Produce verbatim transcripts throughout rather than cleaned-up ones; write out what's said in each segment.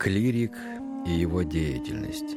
Клирик и его деятельность.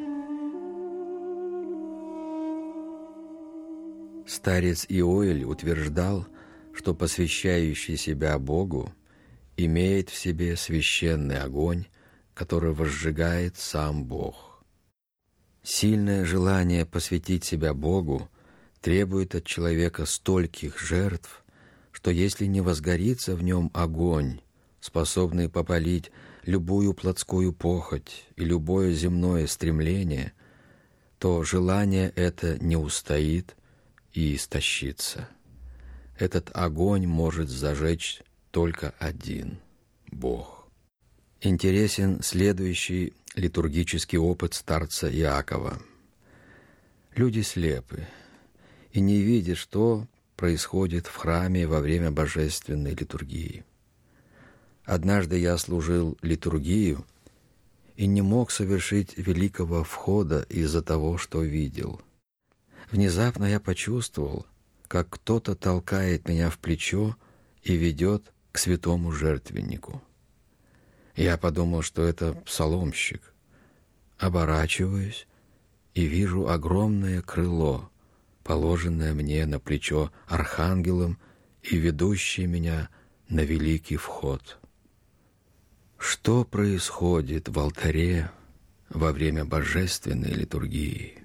Старец Иоэль утверждал, что посвящающий себя Богу имеет в себе священный огонь, который возжигает сам Бог. Сильное желание посвятить себя Богу требует от человека стольких жертв, что если не возгорится в нем огонь, способный попалить любую плотскую похоть и любое земное стремление, то желание это не устоит и истощится. Этот огонь может зажечь только один – Бог. Интересен следующий литургический опыт старца Иакова. Люди слепы и не видят, что происходит в храме во время божественной литургии. Однажды я служил литургию и не мог совершить великого входа из-за того, что видел. Внезапно я почувствовал, как кто-то толкает меня в плечо и ведет к святому жертвеннику. Я подумал, что это псаломщик. Оборачиваюсь и вижу огромное крыло, положенное мне на плечо архангелом и ведущее меня на великий вход. Что происходит в алтаре во время божественной литургии?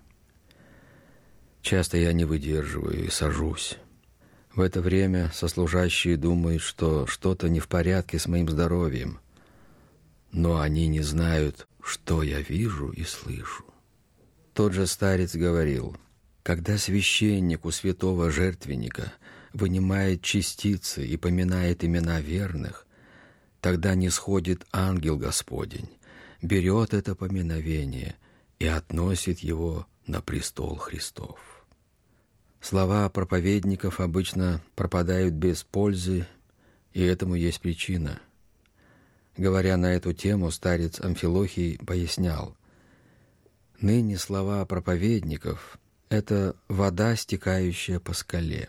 Часто я не выдерживаю и сажусь. В это время сослужащие думают, что что-то не в порядке с моим здоровьем, но они не знают, что я вижу и слышу. Тот же старец говорил: когда священник у святого жертвенника вынимает частицы и поминает имена верных, тогда нисходит ангел Господень, берет это поминовение и относит его на престол Христов. Слова проповедников обычно пропадают без пользы, и этому есть причина. Говоря на эту тему, старец Амфилохий пояснял: «Ныне слова проповедников — это вода, стекающая по скале.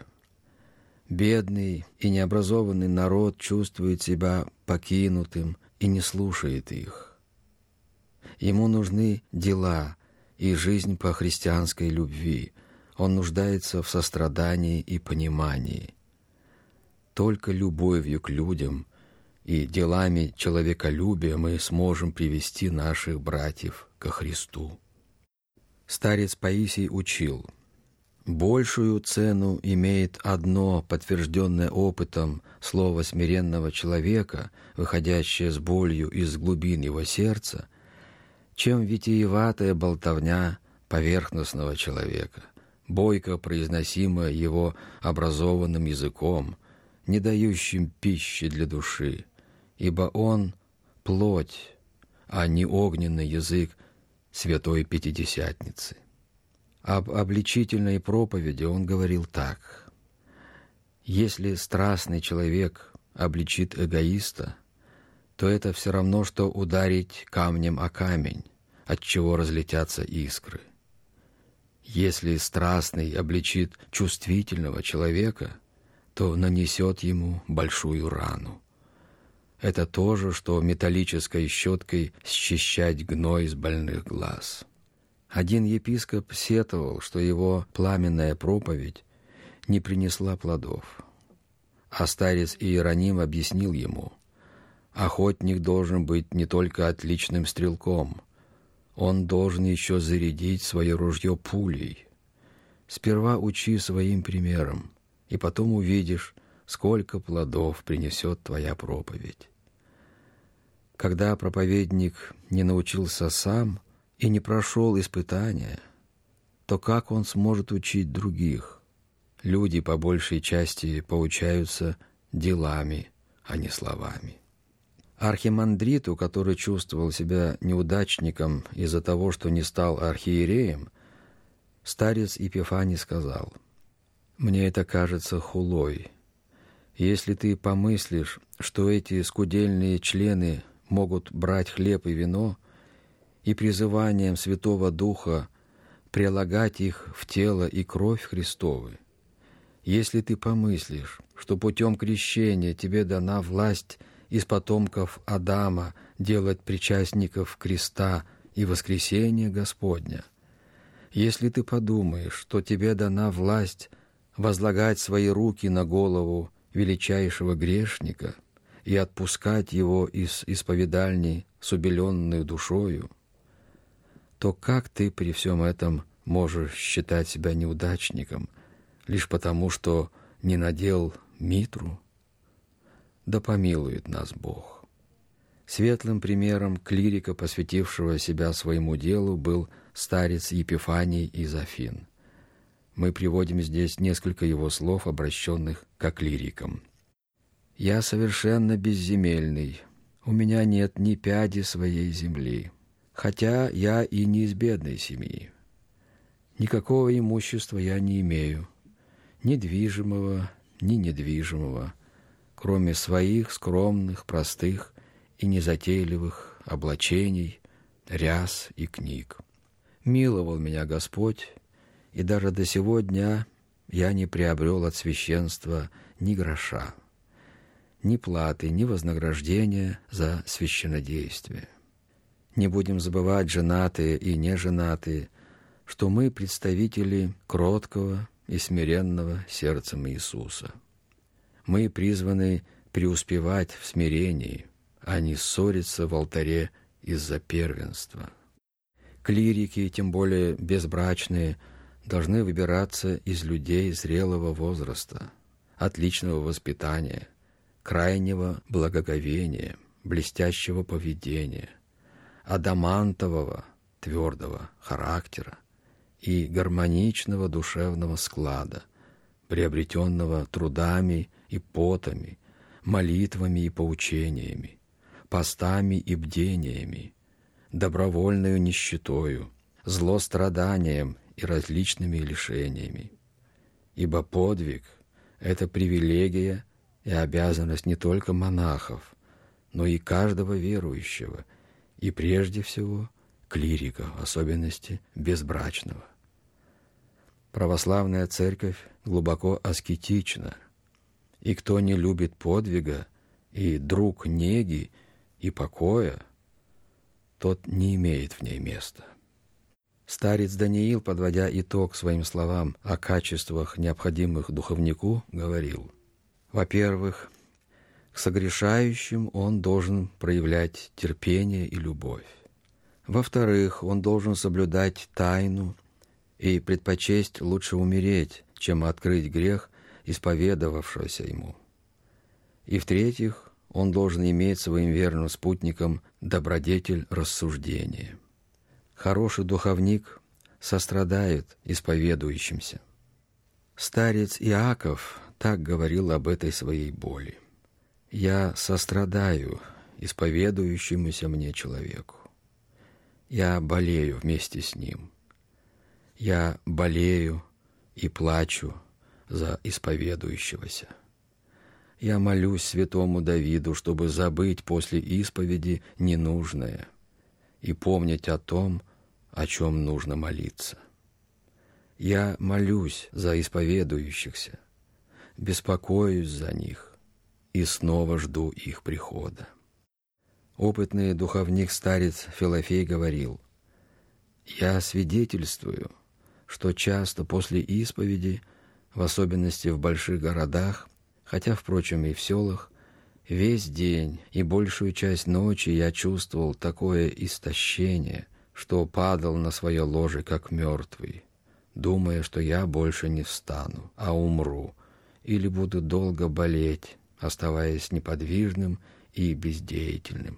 Бедный и необразованный народ чувствует себя покинутым и не слушает их. Ему нужны дела и жизнь по христианской любви. Он нуждается в сострадании и понимании. Только любовью к людям и делами человеколюбия мы сможем привести наших братьев ко Христу». Старец Паисий учил: большую цену имеет одно подтвержденное опытом слово смиренного человека, выходящее с болью из глубин его сердца, чем витиеватая болтовня поверхностного человека, бойко произносимая его образованным языком, не дающим пищи для души, ибо он — плоть, а не огненный язык Святой Пятидесятницы. Об обличительной проповеди он говорил так: «Если страстный человек обличит эгоиста, то это все равно, что ударить камнем о камень, от чего разлетятся искры. Если страстный обличит чувствительного человека, то нанесет ему большую рану. Это то же, что металлической щеткой счищать гной с больных глаз». Один епископ сетовал, что его пламенная проповедь не принесла плодов. А старец Иероним объяснил ему: охотник должен быть не только отличным стрелком, он должен еще зарядить свое ружье пулей. Сперва учи своим примером, и потом увидишь, сколько плодов принесет твоя проповедь. Когда проповедник не научился сам и не прошел испытания, то как он сможет учить других? Люди по большей части поучаются делами, а не словами. Архимандриту, который чувствовал себя неудачником из-за того, что не стал архиереем, старец Епифаний сказал: «Мне это кажется хулой. Если ты помыслишь, что эти скудельные члены могут брать хлеб и вино, и призыванием Святого Духа прилагать их в тело и кровь Христовы, если ты помыслишь, что путем крещения тебе дана власть из потомков Адама делать причастников креста и воскресения Господня. Если ты подумаешь, что тебе дана власть возлагать свои руки на голову величайшего грешника и отпускать его из исповедальни с убеленную душою, то как ты при всем этом можешь считать себя неудачником лишь потому, что не надел митру? Да помилует нас Бог. Светлым примером клирика, посвятившего себя своему делу, был старец Епифаний из Афин. Мы приводим здесь несколько его слов, обращенных к клирикам. «Я совершенно безземельный, у меня нет ни пяди своей земли, хотя я и не из бедной семьи. Никакого имущества я не имею, ни движимого, ни недвижимого, кроме своих скромных, простых и незатейливых облачений, ряс и книг. Миловал меня Господь, и даже до сего дня я не приобрел от священства ни гроша, ни платы, ни вознаграждения за священнодействие. Не будем забывать, женатые и неженатые, что мы представители кроткого и смиренного сердцем Иисуса. Мы призваны преуспевать в смирении, а не ссориться в алтаре из-за первенства. Клирики, тем более безбрачные, должны выбираться из людей зрелого возраста, отличного воспитания, крайнего благоговения, блестящего поведения, адамантового, твердого характера и гармоничного душевного склада, приобретенного трудами и потами, молитвами и поучениями, постами и бдениями, добровольною нищетою, злостраданием и различными лишениями. Ибо подвиг — это привилегия и обязанность не только монахов, но и каждого верующего, и прежде всего клирика, в особенности безбрачного. Православная церковь глубоко аскетична, и кто не любит подвига и друг неги и покоя, тот не имеет в ней места. Старец Даниил, подводя итог своим словам о качествах, необходимых духовнику, говорил: во-первых, к согрешающим он должен проявлять терпение и любовь. Во-вторых, он должен соблюдать тайну и предпочесть лучше умереть, чем открыть грех исповедовавшегося ему. И в-третьих, он должен иметь своим верным спутником добродетель рассуждения. Хороший духовник сострадает исповедующимся. Старец Иаков так говорил об этой своей боли: «Я сострадаю исповедующемуся мне человеку. Я болею вместе с ним. Я болею и плачу за исповедующегося. Я молюсь святому Давиду, чтобы забыть после исповеди ненужное и помнить о том, о чем нужно молиться. Я молюсь за исповедующихся, беспокоюсь за них и снова жду их прихода». Опытный духовник-старец Филофей говорил: «Я свидетельствую, что часто после исповеди, в особенности в больших городах, хотя, впрочем, и в селах, весь день и большую часть ночи я чувствовал такое истощение, что падал на свое ложе, как мертвый, думая, что я больше не встану, а умру, или буду долго болеть, оставаясь неподвижным и бездеятельным.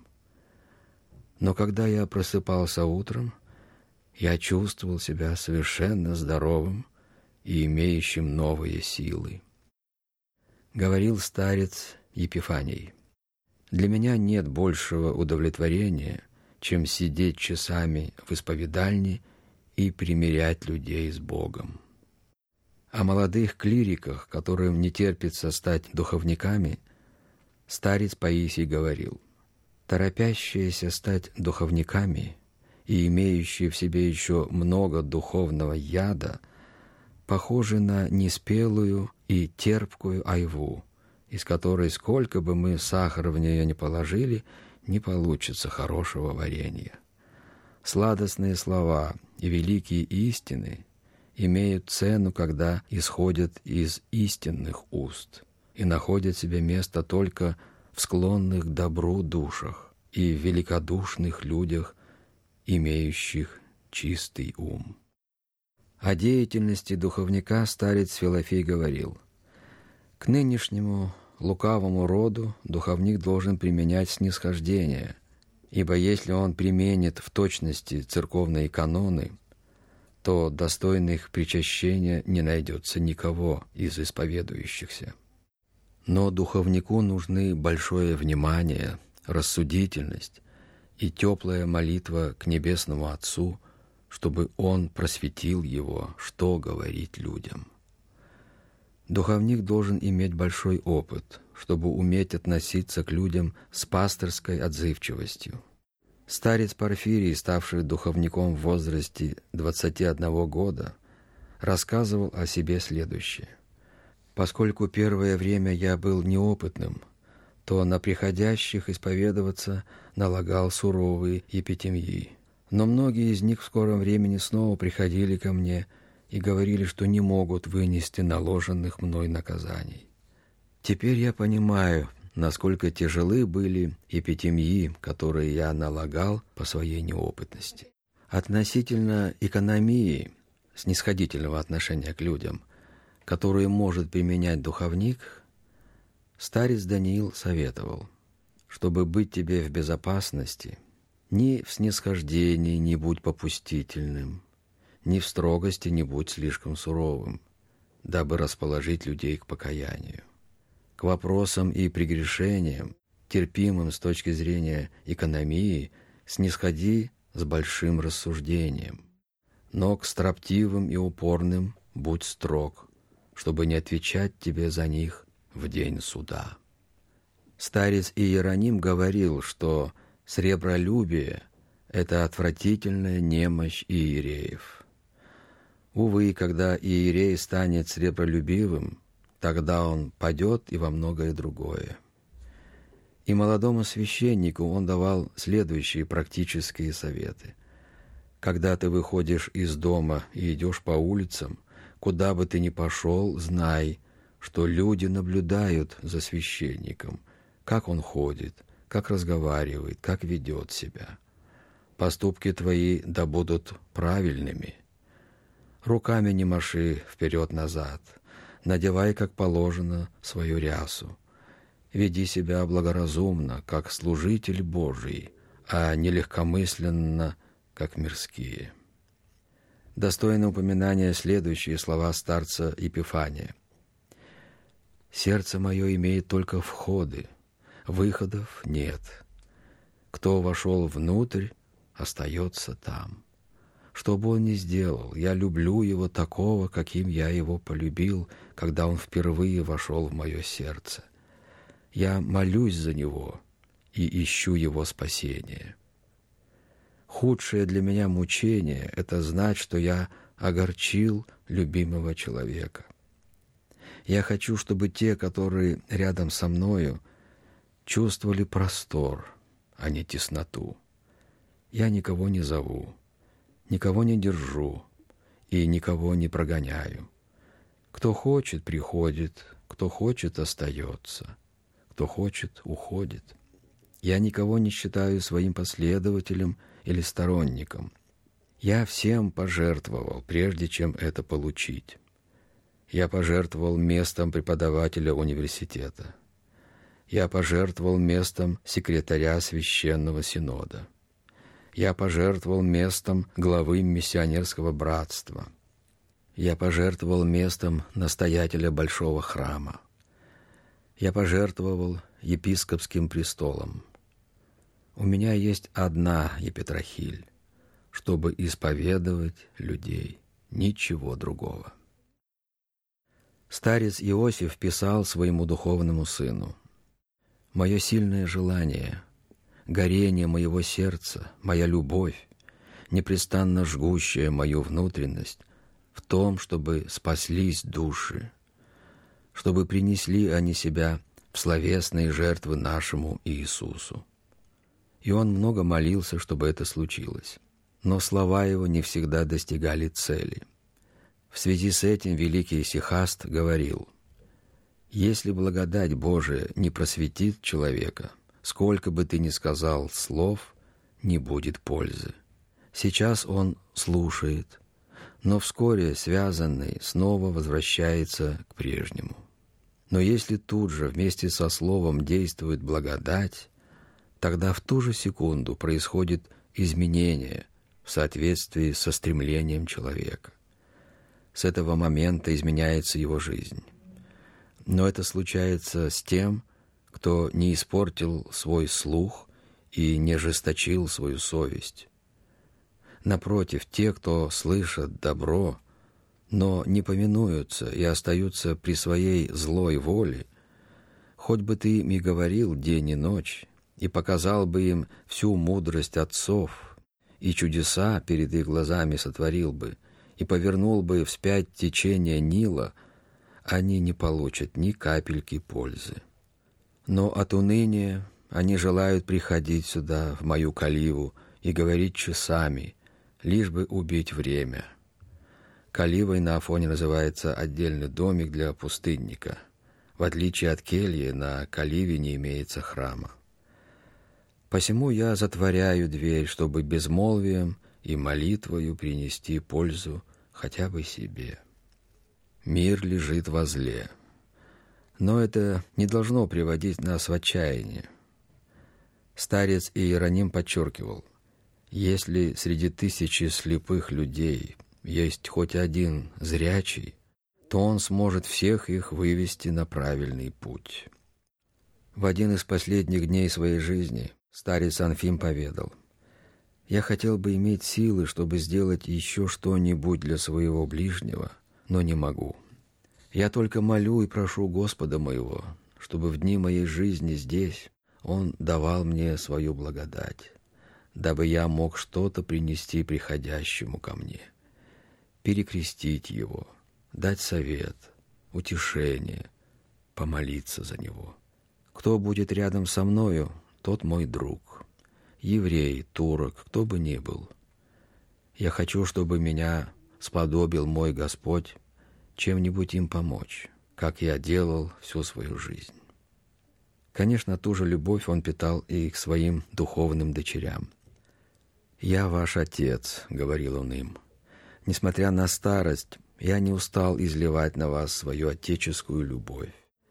Но когда я просыпался утром, я чувствовал себя совершенно здоровым и имеющим новые силы». Говорил старец Епифаний: «Для меня нет большего удовлетворения, чем сидеть часами в исповедальне и примирять людей с Богом». О молодых клириках, которым не терпится стать духовниками, старец Паисий говорил: «Торопящиеся стать духовниками и имеющие в себе еще много духовного яда похожи на неспелую и терпкую айву, из которой, сколько бы мы сахара в нее не положили, не получится хорошего варенья. Сладостные слова и великие истины имеют цену, когда исходят из истинных уст и находят себе место только в склонных к добру душах и в великодушных людях, имеющих чистый ум. О деятельности духовника старец Филофей говорил: «К нынешнему лукавому роду духовник должен применять снисхождение, ибо если он применит в точности церковные каноны, то достойных причащения не найдется никого из исповедующихся. Но духовнику нужны большое внимание, рассудительность и теплая молитва к Небесному Отцу, чтобы Он просветил его, что говорить людям. Духовник должен иметь большой опыт, чтобы уметь относиться к людям с пасторской отзывчивостью. Старец Порфирий, ставший духовником в возрасте двадцати одного года, рассказывал о себе следующее: «Поскольку первое время я был неопытным, то на приходящих исповедоваться налагал суровые епитемьи. Но многие из них в скором времени снова приходили ко мне и говорили, что не могут вынести наложенных мной наказаний. Теперь я понимаю, насколько тяжелы были епитемьи, которые я налагал по своей неопытности. Относительно экономии, снисходительного отношения к людям, которую может применять духовник, старец Даниил советовал: чтобы быть тебе в безопасности, ни в снисхождении не будь попустительным, ни в строгости не будь слишком суровым, дабы расположить людей к покаянию. К вопросам и прегрешениям, терпимым с точки зрения экономии, снисходи с большим рассуждением, но к строптивым и упорным будь строг, чтобы не отвечать тебе за них в день суда». Старец Иероним говорил, что сребролюбие — это отвратительная немощь иереев. Увы, когда иерей станет сребролюбивым, тогда он падет и во многое другое. И молодому священнику он давал следующие практические советы. Когда ты выходишь из дома и идешь по улицам, куда бы ты ни пошел, знай, что люди наблюдают за священником, как он ходит, как разговаривает, как ведет себя. Поступки твои да будут правильными. Руками не маши вперед-назад, надевай, как положено, свою рясу. Веди себя благоразумно, как служитель Божий, а не легкомысленно, как мирские. Достойно упоминания следующие слова старца Епифания: «Сердце мое имеет только входы, выходов нет. Кто вошел внутрь, остается там. Что бы он ни сделал, я люблю его такого, каким я его полюбил, когда он впервые вошел в мое сердце. Я молюсь за него и ищу его спасения. Худшее для меня мучение — это знать, что я огорчил любимого человека. Я хочу, чтобы те, которые рядом со мною, чувствовали простор, а не тесноту. Я никого не зову, никого не держу и никого не прогоняю. Кто хочет — приходит, кто хочет — остается, кто хочет — уходит. Я никого не считаю своим последователем или сторонником. Я всем пожертвовал, прежде чем это получить. Я пожертвовал местом преподавателя университета. Я пожертвовал местом секретаря Священного Синода. Я пожертвовал местом главы миссионерского братства. Я пожертвовал местом настоятеля Большого храма. Я пожертвовал епископским престолом. У меня есть одна епитрахиль, чтобы исповедовать людей, ничего другого». Старец Иосиф писал своему духовному сыну: «Мое сильное желание, горение моего сердца, моя любовь, непрестанно жгущая мою внутренность, в том, чтобы спаслись души, чтобы принесли они себя в словесные жертвы нашему Иисусу. и он много молился, чтобы это случилось. Но слова его не всегда достигали цели. В связи с этим великий исихаст говорил: «Если благодать Божия не просветит человека, сколько бы ты ни сказал слов, не будет пользы. Сейчас он слушает, но вскоре связанный снова возвращается к прежнему. Но если тут же вместе со словом действует благодать, тогда в ту же секунду происходит изменение в соответствии со стремлением человека. С этого момента изменяется его жизнь. Но это случается с тем, кто не испортил свой слух и не ожесточил свою совесть. Напротив, те, кто слышат добро, но не повинуются и остаются при своей злой воле, хоть бы ты им и говорил день и ночь, и показал бы им всю мудрость отцов, и чудеса перед их глазами сотворил бы, и повернул бы вспять течение Нила, они не получат ни капельки пользы. Но от уныния они желают приходить сюда, в мою каливу, и говорить часами, лишь бы убить время». Каливой на Афоне называется отдельный домик для пустынника. В отличие от кельи, на каливе не имеется храма. «Посему я затворяю дверь, чтобы безмолвием и молитвою принести пользу хотя бы себе. Мир лежит во зле». Но это не должно приводить нас в отчаяние. Старец Иероним подчеркивал: если среди тысячи слепых людей есть хоть один зрячий, то он сможет всех их вывести на правильный путь. В один из последних дней своей жизни старец Анфим поведал: «Я хотел бы иметь силы, чтобы сделать еще что-нибудь для своего ближнего, но не могу. Я только молю и прошу Господа моего, чтобы в дни моей жизни здесь Он давал мне свою благодать, дабы я мог что-то принести приходящему ко мне, перекрестить его, дать совет, утешение, помолиться за него. Кто будет рядом со мною, тот мой друг, еврей, турок, кто бы ни был. Я хочу, чтобы меня сподобил мой Господь чем-нибудь им помочь, как я делал всю свою жизнь». Конечно, ту же любовь он питал и к своим духовным дочерям. «Я ваш отец», — говорил он им. «Несмотря на старость, я не устал изливать на вас свою отеческую любовь.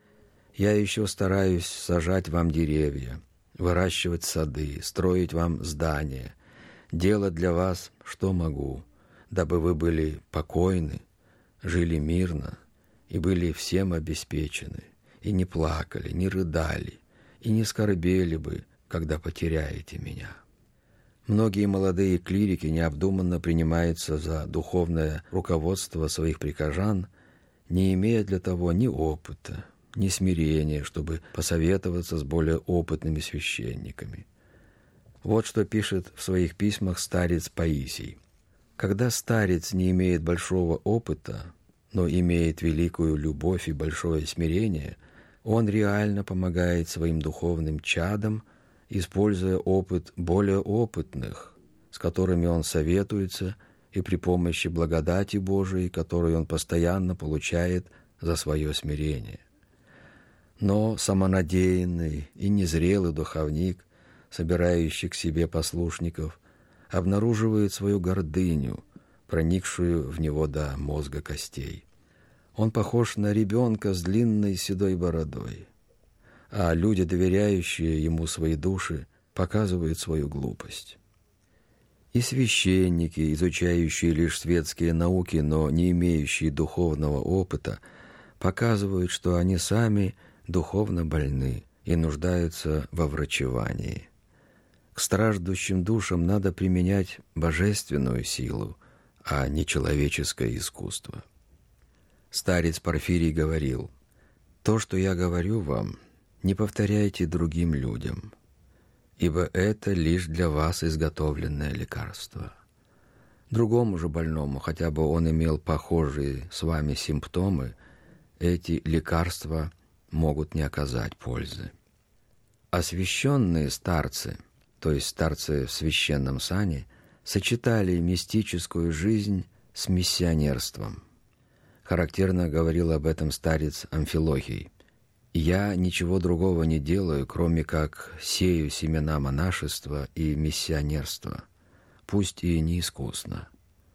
Я еще стараюсь сажать вам деревья, выращивать сады, строить вам здания, делать для вас, что могу, дабы вы были покойны, жили мирно и были всем обеспечены, и не плакали, не рыдали, и не скорбели бы, когда потеряете меня». Многие молодые клирики необдуманно принимаются за духовное руководство своих прихожан, не имея для того ни опыта, ни смирения, чтобы посоветоваться с более опытными священниками. Вот что пишет в своих письмах старец Паисий: «Когда старец не имеет большого опыта, но имеет великую любовь и большое смирение, он реально помогает своим духовным чадам, используя опыт более опытных, с которыми он советуется, и при помощи благодати Божией, которую он постоянно получает за свое смирение. Но самонадеянный и незрелый духовник, собирающий к себе послушников, обнаруживает свою гордыню, проникшую в него до мозга костей. Он похож на ребенка с длинной седой бородой, а люди, доверяющие ему свои души, показывают свою глупость. И священники, изучающие лишь светские науки, но не имеющие духовного опыта, показывают, что они сами духовно больны и нуждаются во врачевании. К страждущим душам надо применять божественную силу, а не человеческое искусство. Старец Порфирий говорил: «То, что я говорю вам, не повторяйте другим людям, ибо это лишь для вас изготовленное лекарство. Другому же больному, хотя бы он имел похожие с вами симптомы, эти лекарства могут не оказать пользы. Освященные старцы то есть старцы в священном сане, сочетали мистическую жизнь с миссионерством. Характерно говорил об этом старец Амфилохий. «Я ничего другого не делаю, кроме как сею семена монашества и миссионерства, пусть и не искусно.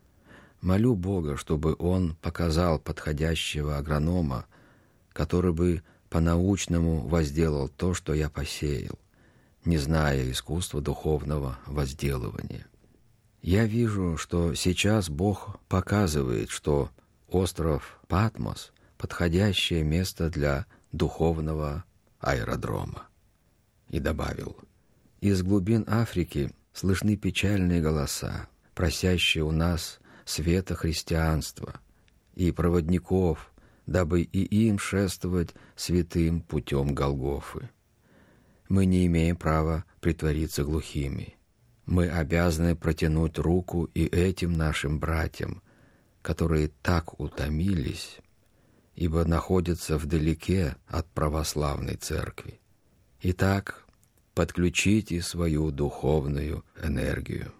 Молю Бога, чтобы Он показал подходящего агронома, который бы по-научному возделал то, что я посеял, не зная искусства духовного возделывания. Я вижу, что сейчас Бог показывает, что остров Патмос – подходящее место для духовного аэродрома». И добавил: «Из глубин Африки слышны печальные голоса, просящие у нас света христианства и проводников, дабы и им шествовать святым путем Голгофы. Мы не имеем права притвориться глухими. Мы обязаны протянуть руку и этим нашим братьям, которые так утомились, ибо находятся вдалеке от православной церкви. Итак, подключите свою духовную энергию».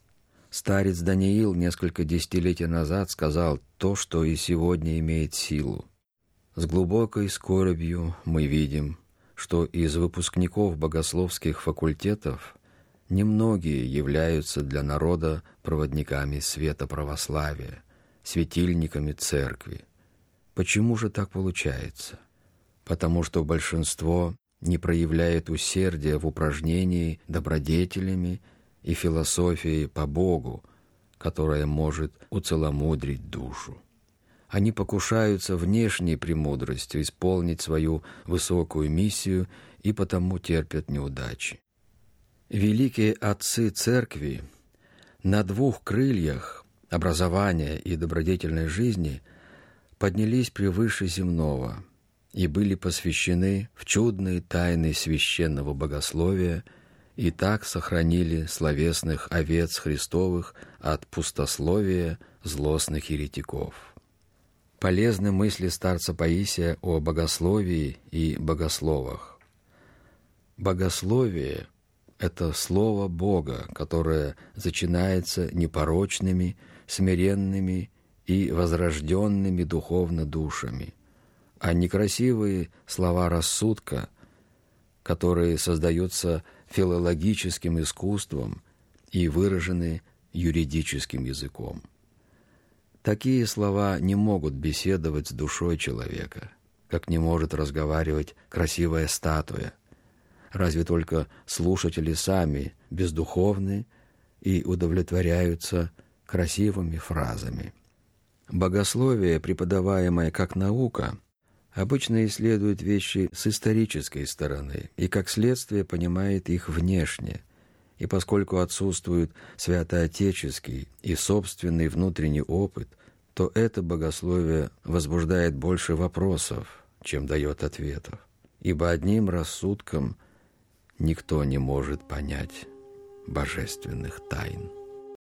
Старец Даниил несколько десятилетий назад сказал то, что и сегодня имеет силу. С глубокой скорбью мы видим, что из выпускников богословских факультетов немногие являются для народа проводниками света православия, светильниками церкви. Почему же так получается? Потому что большинство не проявляет усердия в упражнении добродетелями и философией по Богу, которая может уцеломудрить душу. Они покушаются внешней премудростью исполнить свою высокую миссию и потому терпят неудачи. Великие отцы церкви на двух крыльях образования и добродетельной жизни поднялись превыше земного и были посвящены в чудные тайны священного богословия и так сохранили словесных овец Христовых от пустословия злостных еретиков. Полезны мысли старца Паисия о богословии и богословах. Богословие – это слово Бога, которое зачинается непорочными, смиренными и возрожденными духовно душами, а некрасивые слова рассудка, которые создаются филологическим искусством и выражены юридическим языком. Такие слова не могут беседовать с душой человека, как не может разговаривать красивая статуя. Разве только слушатели сами бездуховны и удовлетворяются красивыми фразами. Богословие, преподаваемое как наука, обычно исследует вещи с исторической стороны и, как следствие, понимает их внешне. И поскольку отсутствует святоотеческий и собственный внутренний опыт, то это богословие возбуждает больше вопросов, чем дает ответов. Ибо одним рассудком никто не может понять божественных тайн.